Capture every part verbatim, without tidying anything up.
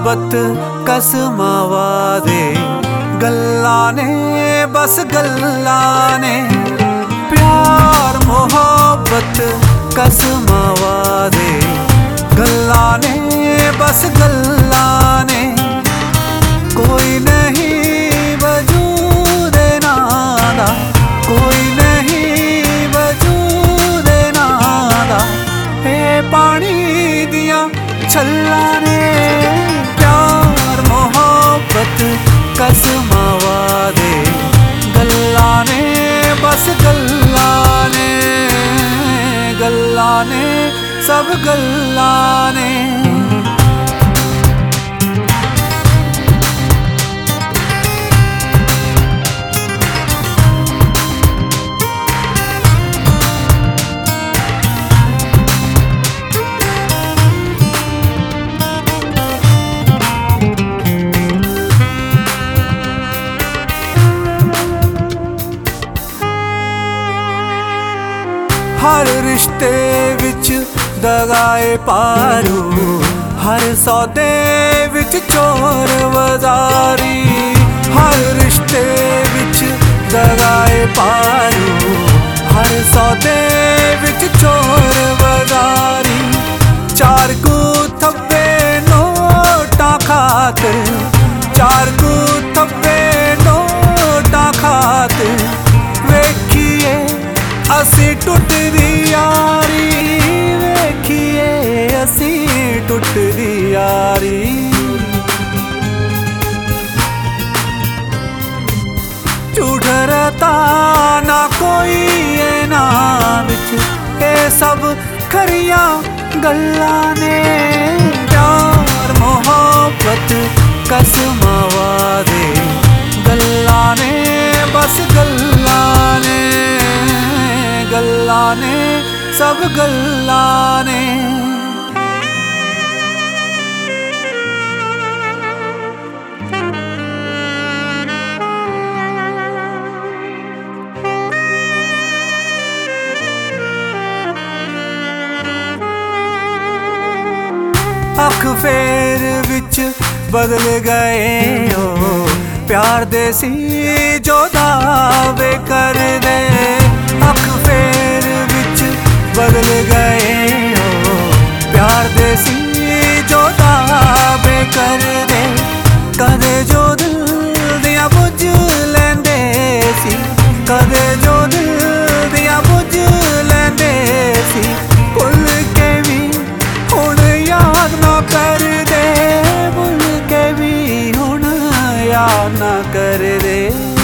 मोहब्बत कसमां वादे गल्लां ने बस गल्लां ने। प्यार मोहब्बत कसमां वादे गल्लां ने बस गल्लां ने। कोई नहीं वजूद नादा, कोई नहीं वजूद नादा, ए पानी दियां छल्लां ने। प्यार मोहब्बत कसमां वादे गल्लां ने बस गल्लां ने, गल्लां ने सब गल्लां ने। हर रिश्ते विच दगाए पारू, हर सौदे विच चोर वजारी। हर रिश्ते विच दगाए पारू, हर सौदे विच चोर वजारी। चार कू थप्पे नोटा खातिर, चार कू थप्पे नोटा खातिर वेखिए असी टुटदी यारी, वेखिए असी टुटदी यारी। झूठ रहता ना कोई ना विच, ए सब खरियां गल्लां ने। प्यार मोहब्बत कसमां वादे गल्लां ने बस गल्लां ने, गल्लां ने सब गल्लां ने। अख फेर विच बदल गए हो, प्यार दे सी जो दावे कर दे। अख फेर विच बदल गए हो, प्यार दे सी जो दावे कर दे। कदे जो दिल दियां बुझ लैंदे सी, कदे जो दिल दियां बुझ लैंदे सी। भुल के भी हुण याद ना कर दे, भुल के भी हुण याद ना कर दे।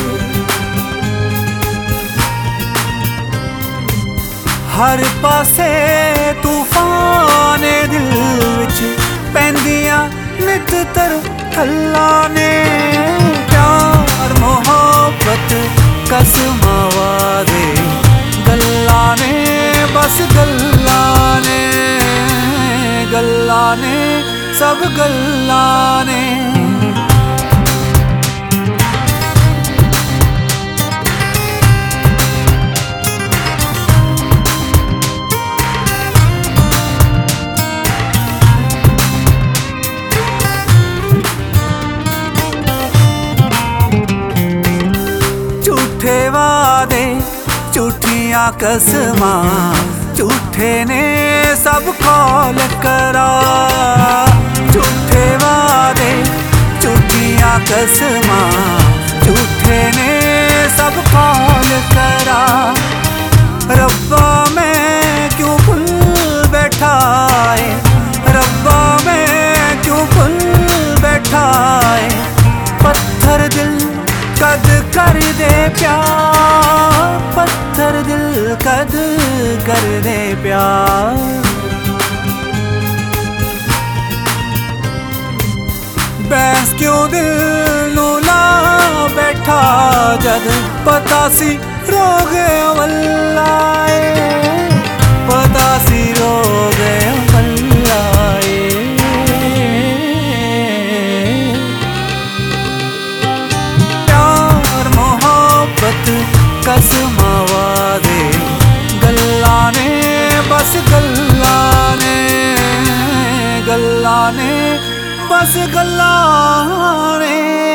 हर पासे तूफान दिल विच पैंदियां नित तर खल्लां ने। प्यार मोहब्बत कसमां वादे गल्लां ने बस गल्लां ने, गल्लां ने सब गल्लां ने। झूठे वादे झूठियां कसमां, झूठे ने सब कौल करा। झूठे वादे झूठियां कसमां, झूठे ने सब कौल करा। रब्बा मैं क्यों भूल बैठा है, रब्बा मैं क्यों भूल बैठा है। पत्थर दिल कद कर दे प्यार, पत्थर दिल कद कर दे प्यार। बैस क्यों दिल नू ला बैठा, जद पता सी रोग वल्ला ए, पता सी रोग वल्ला ए। प्यार मोहब्बत कसमां वादे गल्लां ने बस गल्लां ने, गल्लां ने बस गल्लां ने